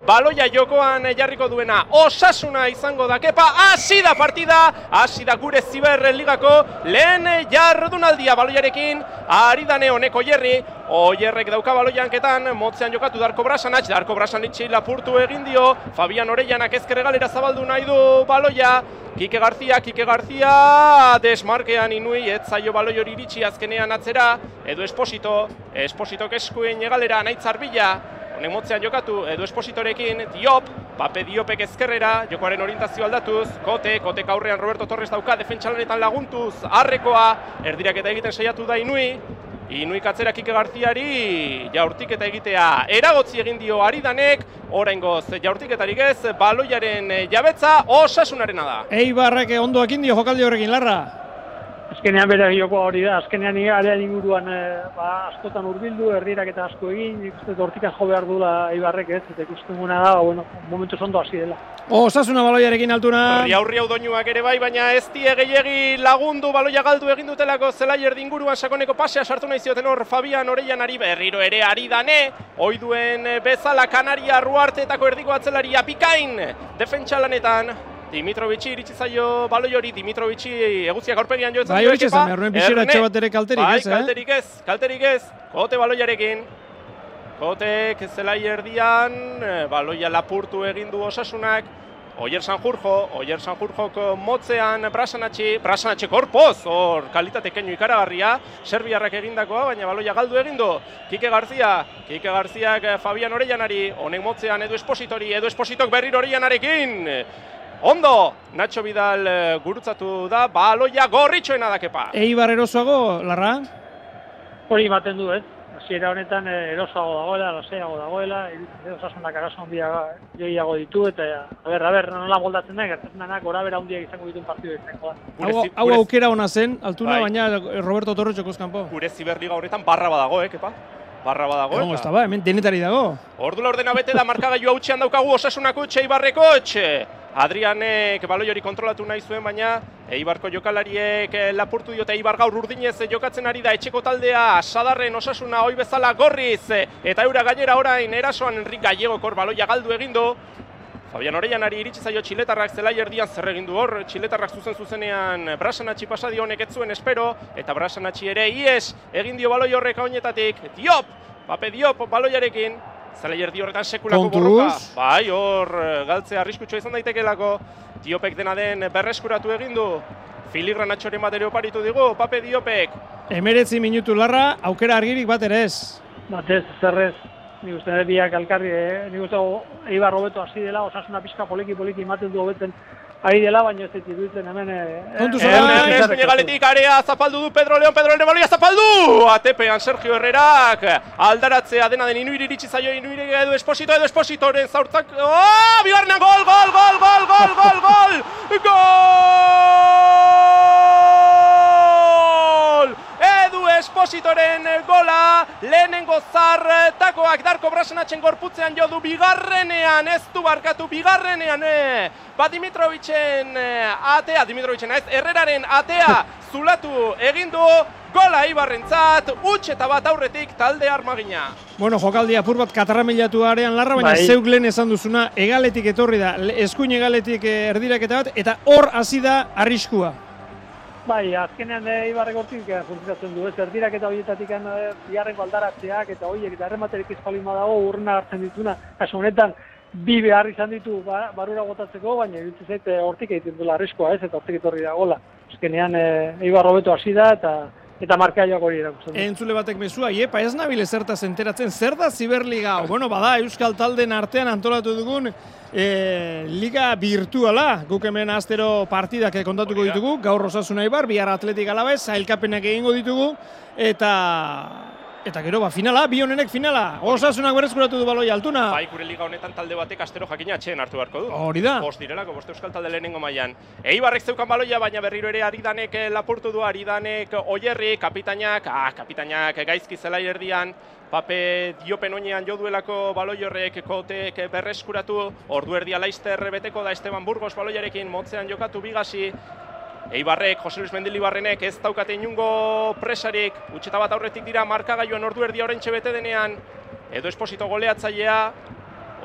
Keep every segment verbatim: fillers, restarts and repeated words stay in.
baloia jokoan jarriko duena Osasuna izango da. Kepa, hasi da partida, hasi da gure Ziberligako lehen jardunaldia baloiarekin, ari dane honeko Oierri, Oierrek dauka baloianketan, motzean jokatu Darko Brasanach, Darko Brasanach lapurtu egin dio, Fabian Orellanak ezker hegalera zabaldu nahi du baloia, Kike Garzia, Kike Garzia, desmarkean Inui, ez zaio baloi hori iritsi azkenean atzera, Edu Esposito, Espositok eskuen hegalera Naitzar Bila, honek motzean jokatu, Edu Espositorekin, Diop, Pape Diopek ezkerrera, jokoaren orientazio aldatuz, Kote, Kotek aurrean Roberto Torres dauka, defentsalanetan laguntuz, Arrekoa, erdiraketa egiten saiatu da Inui, Inui katzera Kike Garziari jaurtiketa egitea eragotzi egin dio Aridanek, oraingoz jaurtiketarik ez, baloiaren jabetza Osasunarena da. Eibarrek ondoak indio jokaldi horrekin, Larra? Azkenean bere jokoa hori da, azkenean arean inguruan e, ba, askotan hurbildu, erdirak eta asko egin, ikusten hortikan jo behar duela Eibarrek ez, eta ikusten guna da, bueno, momentu ondo hasi dela. Osasuna baloiarekin Altuna. Riaurri hau doinuak ere bai, baina ez die gehiegi lagundu, baloia galdu egin dutelako zelai erdi inguruan sakoneko pasea sartu nahi zioten hor Fabian Orellanari, berriro ere ari dane, oiduen bezala Kanaria Ruarteetako erdiko atzelaria Pikain, defentsalanetan. Dimitrovici iritsi zaio baloi hori, Dimitrovici eguzkiak aurpegian joetzen bai, dio Kepa. Bai, hori biziratxo bat ere kalterik bai, ez, eh? kalterik ez, kalterik ez. Kote baloiarekin. Kotek zelai erdian, baloia lapurtu egin du Osasunak. Oier Sanjurjo, Oier Sanjurjok motzean Brasanatxi, Brasanatxi korpoz, hor kalitate keinu ikaragarria, serbiarrak egindakoa, baina baloia galdu egin du. Kike Garzia, Kike Garziak Fabian Orellanari, honek motzean Edu Espositori, Edu Espositok berriro Orellanarekin. Ondo, Nacho Vidal gurutzatu da, baloia gorritxoena da Kepa. Eibar erosoago, Larra? Hori ematen du, ez? Hasiera honetan erosoago dagoela, lasaiago dagoela, Osasunak arazo handia joiago ditu, eta a ber, a ber, nola moldatzen da, gertatzen denak gorabehera handiak izango dituen partidu izango da. Hau, hau aukera ona zen, Altuna, bai. Baina Roberto Torres jokoz kanpo. Gure Ziberliga horretan barra badago, eh, Kepa? Barra badago. Egon ez da, ba, hemen denetari dago. Ordula ordena bete da markagailu hautxean daukagu Osasunako etxe Eibarreko etxe. Adrianek baloi hori kontrolatu nahi zuen, baina Eibarko jokalariek lapurtu diote. Eibar gaur urdinez jokatzen ari da etxeko taldea, Sadarren Osasuna hoi bezala gorriz, eta eura gainera orain erasoan Enrik Gallegokor baloia galdu egindu. Fabian Orellanari iritsi zaio txiletarrak zelai erdian zer egin du hor, txiletarrak zuzen zuzenean Brasanatxi pasadi honek ez zuen espero, eta Brasanatxi ere ies egin dio baloi horrek honetatik. Diop, Pape Diop baloiarekin. Zelai erdi horretan sekulako borroka. Bai, hor galtzea arriskutsua izan daitekelako. Diopek dena den berreskuratu egin du. Filigranatxoren bat ere oparitu digu, Pape Diopek. Emeretzi minutu, Larra, aukera argirik bat ere ez. Bat ez, zerrez. Nik uste biak alkarri, eh? Nik uste Eibar hobeto hasi dela, Osasuna pixka poliki-poliki ematen du hobetzen ari dela, baina ez dut iruditzen hemen... Kontu zola! Eskuine galetik area zapaldu du Pedro León, Pedro León baloia zapaldu! Atepean Sergio Herrerak, aldaratzea dena den Inuiri iritsi zaio, Inuiri Edu Esposito, Edu Espositoren zaurtzak... Oh! Bigarrenan gol, gol, gol, gol, gol, gol, gol! Gol! Edu Espositoren gola, lehenengo zartakoak Darko Brasanatxen gorputzean jo du bigarrenean, ez du barkatu bigarrenean, eh? Ba Dimitrovicen atea, Dimitrovicen ez, Herreraren atea zulatu egin du, gola Eibarrentzat, huts eta bat aurretik talde armagina. Bueno, jokaldi apur bat katarramilatu arean, Larra, baina bai. Zeuk lehen esan duzuna, egaletik etorri da, eskuin egaletik erdiraketa bat, eta hor hasi da arriskua. Bai, azkenean Eibarrek hortik funtzionatzen du, ez erdirak eta horietatik bigarrengo aldaratzeak eta horiek eta errematerik izpalima dago urrena hartzen dituna. Kasu honetan, bi behar izan ditu ba, barura botatzeko, baina iruditzen zait hortik egiten duela arriskoa ez, eta hortik etorri da gola. Azkenean Eibar hobeto hasi da eta eta markaiak hori erakusten du. Entzule batek mezua, iepa ez nabile zertaz enteratzen, zer da Ziberliga? Bueno, bada, Euskal Talden artean antolatu dugun e, liga virtuala. Guk hemen astero partidak kontatuko ditugu, gaur Osasuna Eibar, bihar Atletik Alabez, sailkapenak egingo ditugu, eta... Eta gero, ba, finala, bi honenek finala. Osasunak berreskuratu du baloia, Altuna. Bai, gure liga honetan talde batek astero jakina atxeen hartu beharko du. Hori da. Bost direlako, bost euskal talde lehenengo mailan. Eibarrek zeukan baloia, baina berriro ere Aridanek lapurtu du, Aridanek Oierri, kapitainak, ah, kapitainak gaizki zelai erdian, Pape Diopen oinean jo duelako baloi horrek Kotek berreskuratu, ordu erdia Laister beteko da Esteban Burgos baloiarekin, motzean jokatu Bigasi. Eibarrek, Jose Luis Mendilibarrenek ez daukate inungo presarik, utxeta bat aurretik dira markagailuan ordu erdia orentxe bete denean, Edo Esposito goleatzailea,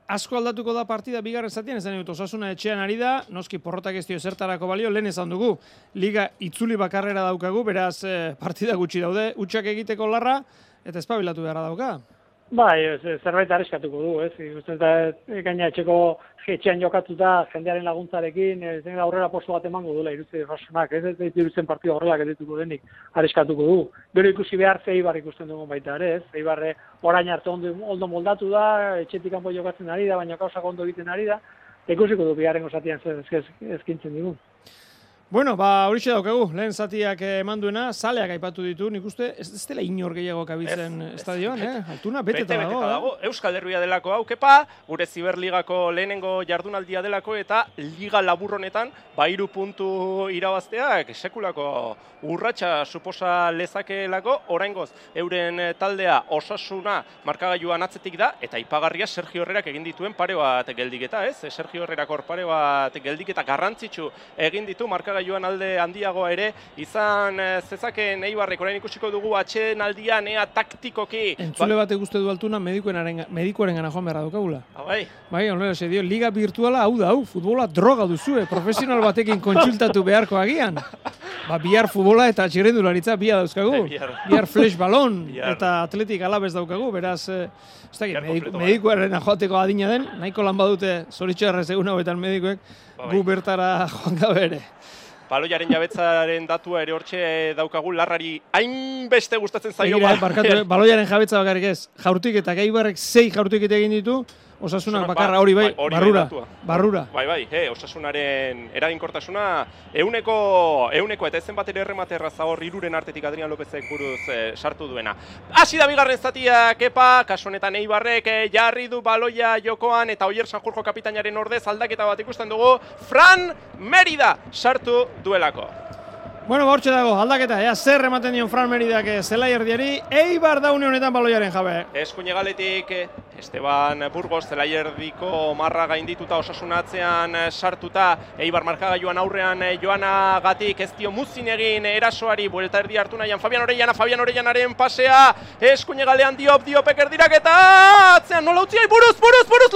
asko aldatuko da partida bigarren zatian, esan dut Osasuna etxean ari da, noski porrotak ez dio zertarako balio, lehen esan dugu, liga itzuli bakarrera daukagu, beraz eh, partida gutxi daude, utxak egiteko larra, eta espabilatu beharra dauka. Bai, zerbait arriskatuko du, ez? Ikusten da, gaina etxeko etxean jokatuta, jendearen laguntzarekin, ez da aurrera postu bat emango duela, irutze Osasunak, ez? Ez irutzen partida horrela geldituko denik, arriskatuko du. Gero ikusi behar ze Eibar ikusten dugun baita ere, ez? Eibarre orain arte ondo, ondo moldatu da, etxetik kanpo jokatzen ari da, baina gauzak ondo egiten ari da, ikusiko du bigarrengo zatian ezkintzen digun. Bueno, ba, horixe daukagu, lehen zatiak eman duena, zaleak aipatu ditu, nik uste, ez, ez dela inor gehiago kabitzen estadioan, eh? Altuna, beteta bete, dago. Beteta dago. Eh? Euskal Derbia delako hau, kepa, gure Ziberligako lehenengo jardunaldia delako, eta liga labur honetan, ba, hiru puntu irabazteak, sekulako urratsa suposa lezakeelako, oraingoz, euren taldea Osasuna markagailuan atzetik da, eta ipagarria Sergio Herrerak egin dituen pare bat geldiketa, ez? Sergio Herrerak hor pare bat geldiketa garrantzitsu egin ditu markagailuan alde handiagoa ere, izan zezakeen Eibarrek, orain ikusiko dugu atxeen aldian, ea taktikoki. Entzule bate guzti du Altuna, medikuaren gana joan beharra daukagula. Ah, bai. Bai, onlera, se dio, liga virtuala hau da, hau, futbola droga duzue, profesional batekin kontsultatu beharko agian. Ba, bihar futbola eta txirrendularitza bia dauzkagu. Bihar. Bihar flash balon Bihar. eta atletik alabez daukagu, beraz, eh, ez da, Bihar mediku, kompleto, medikuaren joateko adina den, nahiko lan badute zoritxarrez egun hauetan medikuek, Ba, bai. gu bertara joan gabe ere. Baloiaren jabetzaren datua ere hortxe daukagu, larrari hainbeste gustatzen zaio. Begira, barkatu, eh, baloiaren jabetza bakarrik ez, jaurtik eta Eibarrek sei jaurtik egin ditu, Osasunak bakarra hori bai, hori bai barrura, datua. barrura. Bai, bai, he, Osasunaren eraginkortasuna euneko, euneko eta ezen bat ere erremate erraza hor iruren artetik Adrian Lopezek buruz eh, sartu duena. Hasi da bigarren zatia, kepa, kasu honetan Eibarrek eh, jarri du baloia jokoan eta Oier Sanjurjo kapitainaren ordez aldaketa bat ikusten dugu, Fran Merida sartu duelako. Bueno, ba, hortxe dago, aldaketa, ea zer ematen dion Fran Meridak zelai erdiari, Eibar daune honetan baloiaren jabe. Eskuine galetik, Esteban Burgos zelai erdiko marra gaindituta Osasunatzean sartuta, Eibar markagailuan aurrean joanagatik ez dio muzin egin erasoari, buelta erdi hartu nahian Fabian Orellana, Fabian Orellanaren pasea, eskuine galean Diop, Diopek erdirak eta atzean nola utziai, buruz, buruz, buruz,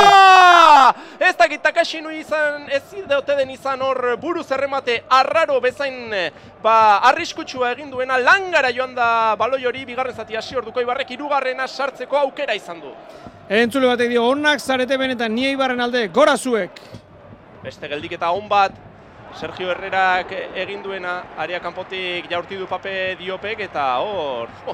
langa! Ez dakit Takashi nui izan, ez ideote den izan hor buruz erremate arraro bezain ba, arriskutsua egin duena, langara joan da baloi hori, bigarren zati hasi orduko Eibarrek hirugarrena sartzeko aukera izan du. Entzule batek dio, onak zarete benetan, ni Eibarren alde, gora zuek! Beste geldiketa on bat, Sergio Herrerak egin duena, area kanpotik jaurti du Pape Diopek, eta hor, oh,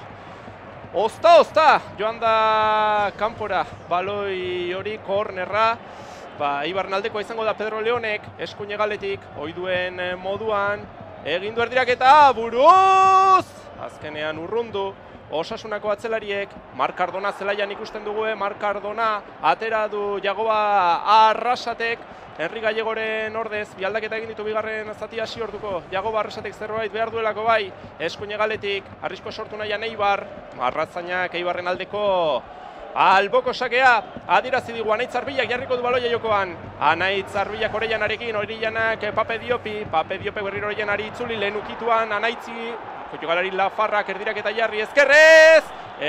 ozta, ozta, joan da kanpora, baloi hori, kornerra, ba, Eibarren aldekoa izango da Pedro Leonek, eskuine galetik, ohi duen moduan, egin du erdirak eta buruz! Azkenean urrundu, Osasunako atzelariek, Marc Cardona zelaian ikusten dugu, Marc Cardona atera du Jagoba Arrasatek, Henri Gallegoren ordez, bialdaketa egin ditu bigarren zati hasi orduko, Jagoba Arrasatek zerbait behar duelako bai, eskuine galetik, arrisko sortu nahian Eibar, Arrazainak Eibarren aldeko alboko sakea, adirazi digu Anaitz Arbilak jarriko du baloia jokoan. Anaitz Arbilak Orellanarekin, Orellanak Pape Diopi, Pape Diope berriro Orellanari itzuli, lehen ukituan Anaitzi, jokalari Lafarrak erdirak eta jarri ezkerrez!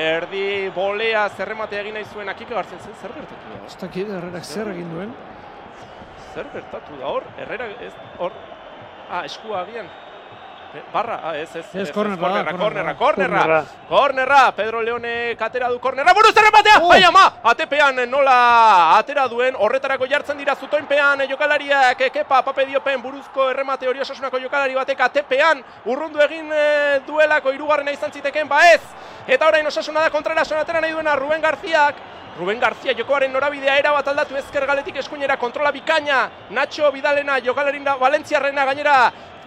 Erdi bolea zerremate egin nahi zuen, Akiko Gartzen zen, zer gertatu da? Ez dakit, Herrerak zer egin duen? Zer gertatu da hor? Herrera, ez, hor, ah, eskua agian. Barra, ah, ez, ez, ez, kornerra, kornerra, kornerra, kornerra, Pedro Leone atera du kornerra, buruz errematea, oh! Bai ama, atepean nola atera duen, horretarako jartzen dira zutoinpean jokalariak, Kepa, Pape Diopen buruzko erremate hori Osasunako jokalari batek atepean, urrundu egin e, duelako hirugarrena izan ziteken, ba ez, eta orain Osasuna da kontrarason atera nahi duena Ruben Garziak, Ruben Garzia jokoaren norabidea era bat aldatu ezker galetik eskuinera, kontrola bikaina, Nacho Vidalena, jokalarin Valentziarrena gainera,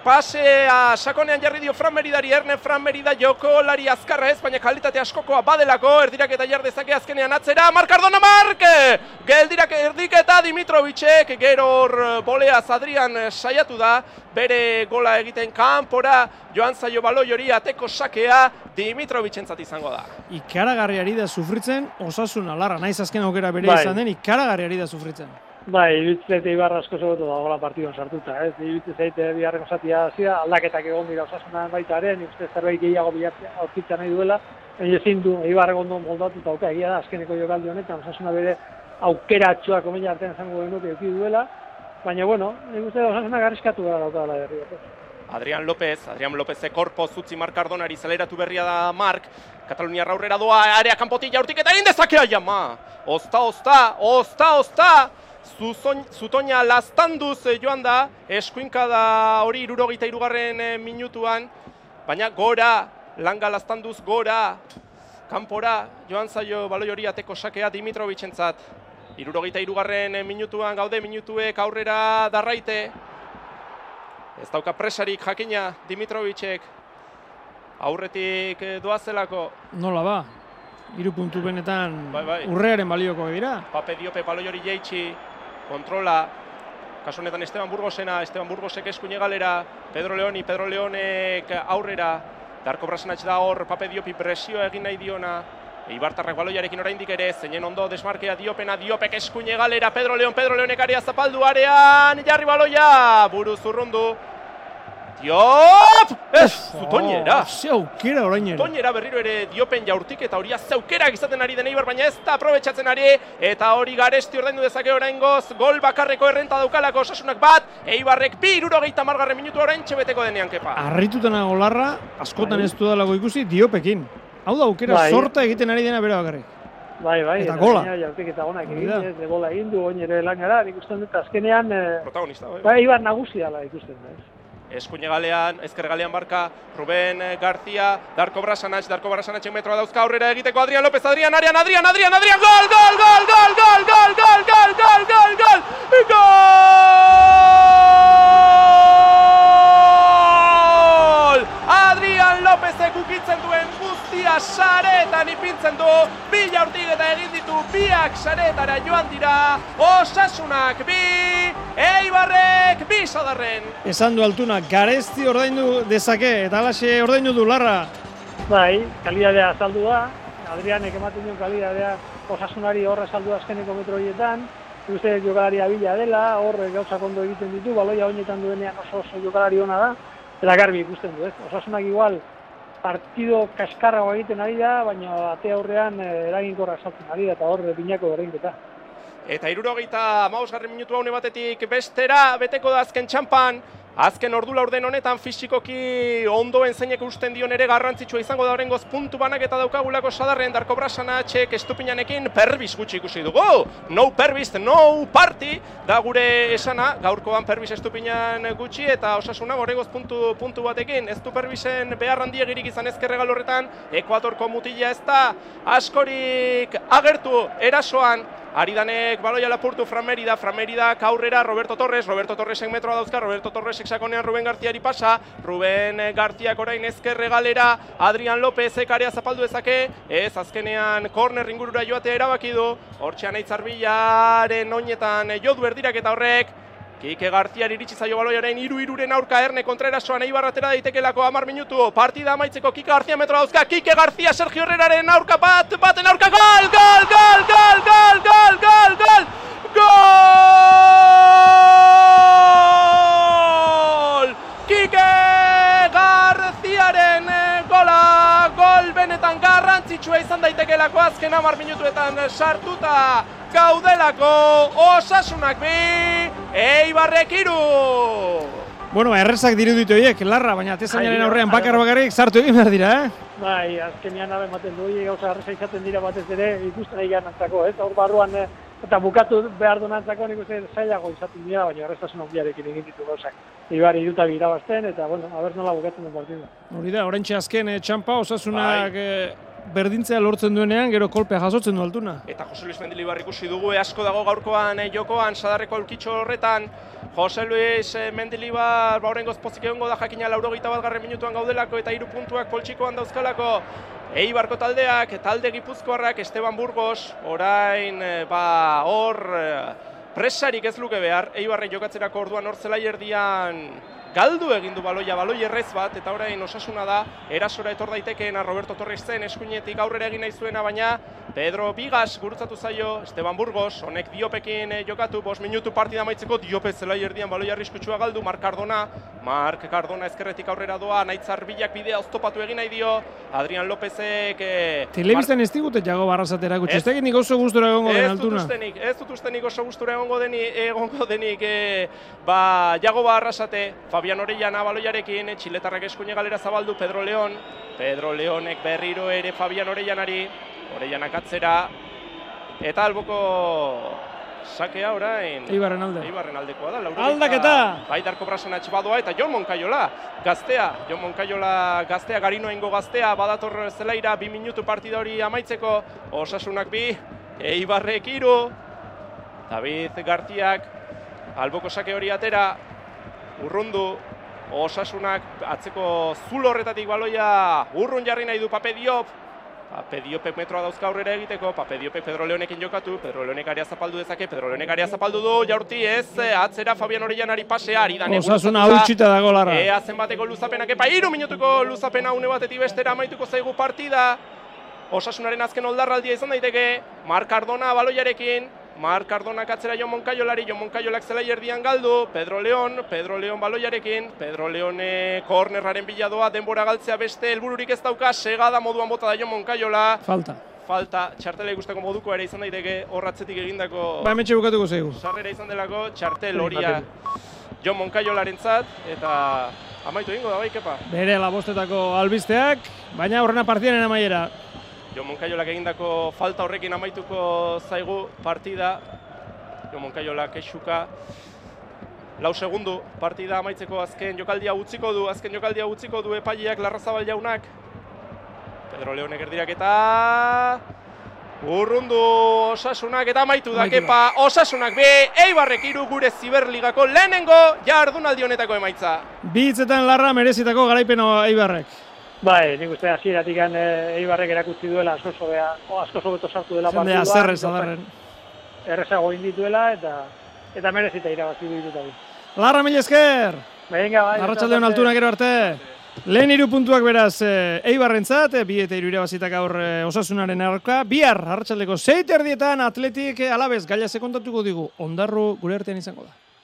pasea sakonean jarri dio Fran Meridari, Erne Fran Merida jokolari azkarra ez, baina kalitate askokoa badelako, erdirak eta jar dezake azkenean atzera, Marc Cardona Marc! Geldirak erdik eta Dimitrovicek, gero hor boleaz Adrian saiatu da, bere gola egiten kanpora, joan zaio baloi hori ateko sakea, Dimitrovicentzat izango da. Ikaragarri ari da sufritzen, Osasuna larra, naiz azken aukera bere bai. izan den, ikaragarri ari da sufritzen. Bai, iruditzen Eibar asko zegoetu dagoela partiduan sartuta, ez? Iruditzen zaite biharren osatia hasia, aldaketak egon dira Osasunan baita ere, nik uste zerbait gehiago bilatzea aurkitzen nahi duela, baina ezin du Eibar ondo moldatuta dauka, egia da azkeneko jokaldi honetan Osasuna bere aukeratxoa komila artean zango genuke eduki duela, baina, bueno, nik uste Osasunak arriskatu da daukadala berri. Adrian López, Adrian López korpo zutzi Mark Cardonari zeleratu berria da Mark, Kataluniar aurrera doa, area kanpotik jaurtik eta egin dezakea jama! Osta, osta, osta, osta! Zutoina lastanduz joan da, eskuinka da hori irurogeita irugarren minutuan, baina gora, langa lastanduz gora, kanpora, joan zaio baloi hori ateko sakea Dimitrovichentzat. Irurogeita irugarren minutuan gaude, minutuek aurrera darraite. Ez dauka presarik jakina Dimitrovicek, aurretik doazelako. Nola ba, hiru puntu benetan bai, bai. urrearen balioko dira. Pape Diope baloi hori jeitsi, kontrola, kasu honetan Esteban Burgosena, Esteban Burgosek eskuine galera, Pedro Leoni, Pedro Leonek aurrera, Darko Brasanatx da hor, Pape Diopi presioa egin nahi diona, Eibartarrak baloiarekin oraindik ere, zeinen ondo desmarkea Diopena, Diopek eskuine galera, Pedro Leon, Pedro Leonek area zapaldu arean, jarri baloia, buru zurrundu, Diop! Ez, Zutoinera! Zeukera orain ere. Zutoinera berriro ere Diopen jaurtik eta horia zeukerak izaten ari den Eibar, baina ez da aprobetxatzen ari, eta hori Garesti ordaindu dezake oraingoz, gol bakarreko errenta daukalako Osasunak bat, Eibarrek bi hirurogeita hamargarren minutu oraintxe beteko denean, Kepa. Arritutan Olarra, askotan ez dudalako ikusi Diopekin. Hau da, aukera bai. Sorta egiten ari dena bera bakarrik. Bai, bai, eta gola. Jaurtik eta gonak egin, ez, de gola egin du, oin ere lan gara, ikusten dut, azkenean, protagonista, bai. Bai, Eibar nagusi dela ikusten da, ez. Eskuine galean, ezker galean barka, Ruben García, Darko Brasanatx, Darko Brasanatxek metroa dauzka aurrera egiteko Adrian López, Adrian, Adrian, Adrian, Adrian, Adrian, gol, gol, gol, gol, gol, gol, gol, gol, gol, gol, gol, gol! Adrian Lópezek ukitzen duen guztia sareetan ipintzen du, bi jaurtik eta egin ditu biak sareetara joan dira, Osasunak bi, Eibarrek bi sadarren. Esan du Altuna, Garesti ordaindu dezake, eta alaxe ordaindu du Larra. Bai, kalidadea azaldu da, Adrianek ematen duen kalidadea Osasunari horre azaldu azkeneko metro horietan, uste jokalari abila dela, horre gauzak ondo egiten ditu, baloia honetan duenean oso oso jokalari ona da, eta garbi ikusten du, ez? Osasunak igual partido kaskarrago egiten ari da, baina ate aurrean eraginkorra saltzen ari da, eta horre binako berreinketa. Eta hirurogeita hamabosgarren minutu haune batetik bestera beteko da azken txampan. Azken ordu laurden honetan fisikoki ondoen zeinek usten dion ere garrantzitsua izango da oraingoz puntu banaketa daukagulako sadarren Darko Brasanatxek Estupinanekin perbis gutxi ikusi dugu. No perbis, no party da gure esana, gaurkoan perbis Estupinan gutxi eta Osasuna oraingoz puntu, puntu batekin. Ez du perbisen behar handiegirik izan ezkerregal horretan, Ekuatorko mutila ez da askorik agertu erasoan. Aridanek baloia lapurtu Fran Merida, Fran Merida aurrera Roberto Torres, Roberto Torresek metroa dauzka, Roberto Torresek sakonean Ruben Garziari pasa, Ruben Garziak orain ezkerre galera, Adrian Lópezek area zapaldu dezake, ez azkenean korner ingurura joatea erabaki du, hortxean Aitzarbillaren oinetan jodu erdirak eta horrek, Kike Garziari iritsi zaio baloiaren iru-iruren aurka Erne kontraerasoan Eibar atera daitekelako hamar minutu. Partida amaitzeko Kike Garzia metroa dauzka. Kike Garzia Sergio Herreraren aurka bat, baten aurka gol, gol, gol, gol, gol, gol, gol, gol, gol! Kike Garziaren gola, gol benetan garrantzitsua izan daitekelako azken hamar minutuetan sartuta gaudelako Osasunak bi, Eibarrek hiru. Bueno, errezak diruditu horiek, Larra, baina atezainaren aurrean bakar bakarrik sartu egin behar dira, eh? Bai, azkenean abe ematen du horiek gauza erreza izaten dira batez ere ikusten nahi antzako, ez? Hor barruan eta bukatu behar duen antzako nik uste zailago izaten dira, baina erreztasun handiarekin egin ditu gauzak. Eibar iruta irabazten eta, bueno, haber nola bukatzen den partida. Hori da, oraintxe azken txampa, Osasunak berdintzea lortzen duenean, gero kolpea jasotzen du Altuna. Eta Jose Luis Mendilibar ikusi dugu, asko dago gaurkoan jokoan, sadarreko aulkitxo horretan. Jose Luis Mendilibar, baurengoz pozik egongo da jakina laurogeita bat garren minutuan gaudelako eta hiru puntuak poltsikoan dauzkalako. Eibarko taldeak, talde gipuzkoarrak, Esteban Burgos, orain, ba, hor, presarik ez luke behar, Eibarre jokatzerako orduan hor zelai erdian galdu egin du baloia, baloi errez bat, eta orain Osasuna da, erasora etor daitekeena Roberto Torresten eskuinetik aurrera egin nahi zuena, baina Pedro Bigas gurutzatu zaio, Esteban Burgos, honek Diopekin eh, jokatu, bost minutu partida amaitzeko, Diope zelai erdian baloia arriskutsua galdu, Mark Cardona, Mark Cardona ezkerretik aurrera doa, Naitzar Bilak bidea oztopatu egin nahi dio, Adrian Lópezek... Eh, Telebistan ez digute Jago Barrasatera gutxi, ez tegin nik oso gustura egongo den altuna. Ez dut ustenik oso gustura egongo denik, egongo denik eh, ba, Jago Barrasate, Fabian Orellana baloiarekin, Txiletarrak eskuine galera zabaldu, Pedro León, Pedro Leónek berriro ere Fabian Orellanari, Orellanak atzera, eta alboko sakea orain... Eibarren alde. Eibarren aldekoa da. Aldaketa! Bai, Darko Brasanatx badoa eta Jon Moncayola gaztea. Jon Moncayola gaztea, Garinoengo gaztea, badator zelaira, bi minutu partida hori amaitzeko, Osasunak bi, Eibarrek hiru, David Gartiak, alboko sake hori atera, urrundu, Osasunak atzeko zulo horretatik baloia urrun jarri nahi du Pape Diop, Pape Diopek metroa dauzka aurrera egiteko, Pape Diopek Pedro Leonekin jokatu, Pedro Leonek area zapaldu dezake, Pedro Leonek area zapaldu du, jaurti ez, atzera Fabian Orellanari pasea, ari da Osasuna hautsita dago larra. Ea zenbateko luzapenak, epa, hiru minutuko luzapena une batetik bestera amaituko zaigu partida. Osasunaren azken oldarraldia izan daiteke, Mark Cardona baloiarekin, Mark Cardonak atzera Jon Moncayolari, Jon Moncayolak zelai erdian galdu, Pedro León, Pedro León baloiarekin, Pedro Leone kornerraren biladoa, denbora galtzea beste helbururik ez dauka, segada moduan bota da Jon Moncayola. Falta. Falta, txartela ikusteko moduko ere izan daiteke horratzetik egindako... Ba, hemetxe bukatuko zaigu. Sarrera izan delako, txartel horia Jon Moncayolarentzat, eta amaitu egingo da bai, kepa. Bere labostetako albisteak, baina horrena partidanen amaiera. Jon Moncayolak egindako falta horrekin amaituko zaigu partida. Jon Moncayolak kexuka. Lau segundu partida amaitzeko azken jokaldia utziko du, azken jokaldia utziko du epaileak Larrazabal jaunak. Pedro Leonek erdirak eta... urrundu Osasunak eta amaitu da kepa. Osasunak be, Eibarrek hiru gure Ziberligako lehenengo jardunaldi honetako emaitza. Bi hitzetan Larra merezitako garaipeno Eibarrek. Bai, nik uste hasieratik Eibarrek erakutsi duela asko sobea, asko sobeto sartu dela partida. Zendea zerrez adarren. Errezago indituela eta eta merezita irabazi du hiruta bi. Larra, mil esker! Venga, bai. Arratsaldeon altuna gero arte. Lehen hiru puntuak beraz Eibarrentzat, bi eta hiru irabazitak aur Osasunaren aurka. Bihar arratsaldeko sei erdietan Atletik Alabez gaila kontatuko digu. Ondarru gure artean izango da.